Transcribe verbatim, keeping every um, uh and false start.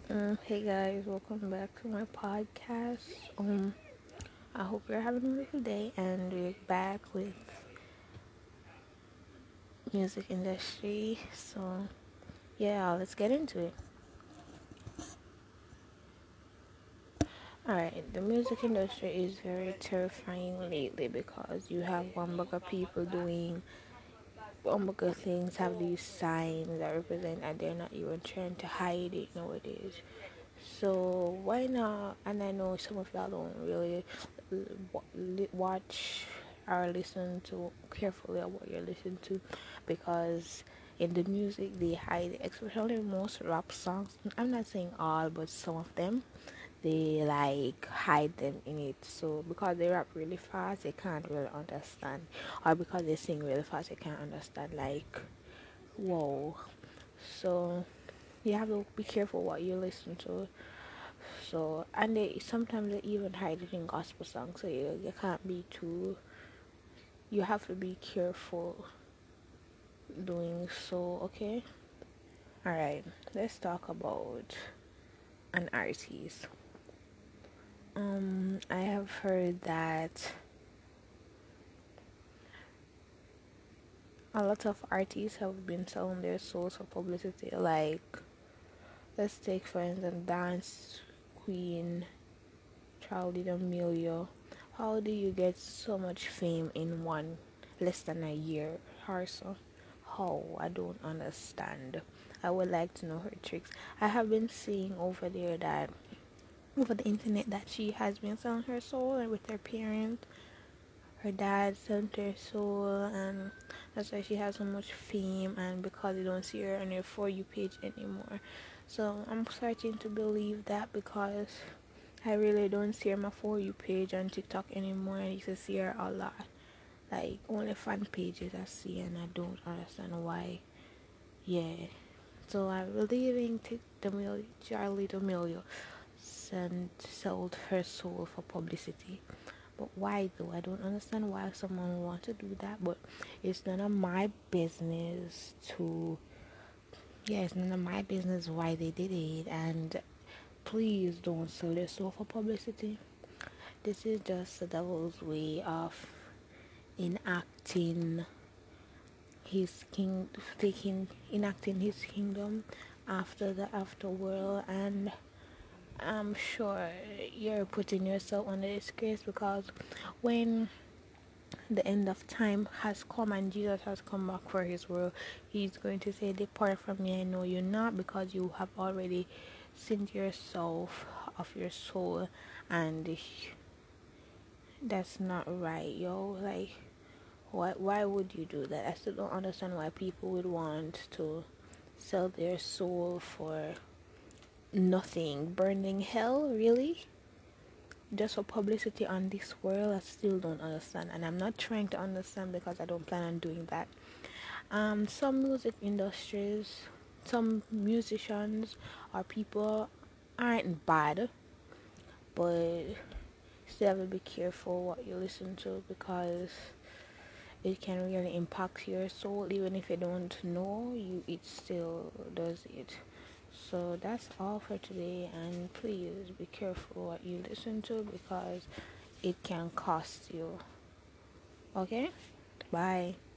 Um, hey guys, welcome back to my podcast. Um, I hope you're having a wonderful day, and we're back with music industry. So yeah, let's get into it. All right, the music industry is very terrifying lately because you have one bunch of people doing one bunch of things, have these signs that represent that they're not even trying to hide it nowadays. So why not? And I know some of y'all don't really watch or listen to carefully what you're listening to, because in the music they hide, especially most rap songs. I'm not saying all, but some of them they like hide them in it. So because they rap really fast, they can't really understand, or because they sing really fast, they can't understand. Like, whoa. So you have to be careful what you listen to. So, and they sometimes they even hide it in gospel songs, so you, you can't be too, you have to be careful doing so, okay? Alright, let's talk about an artist. Um, I have heard that a lot of artists have been selling their souls for publicity. Like, let's take for instance, Dance Queen, Charlie D'Amelio. How do you get so much fame in one less than a year or so? How? I don't understand. I would like to know her tricks. I have been seeing over there that over the internet that she has been selling her soul and with her parents. Her dad sold her soul, and that's why she has so much fame, and because you don't see her on your For You page anymore. So I'm starting to believe that, because I really don't see her on my For You page on TikTok anymore. I used to see her a lot. Like, only fan pages I see, and I don't understand why. Yeah. So I believe in T- D'Amelio, Charlie D'Amelio sent, sold her soul for publicity. But why though? I don't understand why someone would want to do that. But it's none of my business to. Yeah, it's none of my business why they did it. And please don't sell your soul for publicity. This is just the devil's way of enacting his king, taking enacting his kingdom after the afterworld. And I'm sure you're putting yourself under disgrace, because when the end of time has come and Jesus has come back for his world, he's going to say, "Depart from me, I know you not, because you have already sinned yourself of your soul." And that's not right, yo. Like, why, why would you do that? I still don't understand why people would want to sell their soul for nothing. Burning hell, really? Just for publicity on this world? I still don't understand, and I'm not trying to understand because I don't plan on doing that. Um, some music industries, some musicians or people aren't bad, but still have to be careful what you listen to, because it can really impact your soul. Even if you don't know you, it still does it. So that's all for today, and please be careful what you listen to, because it can cost you. Okay, bye.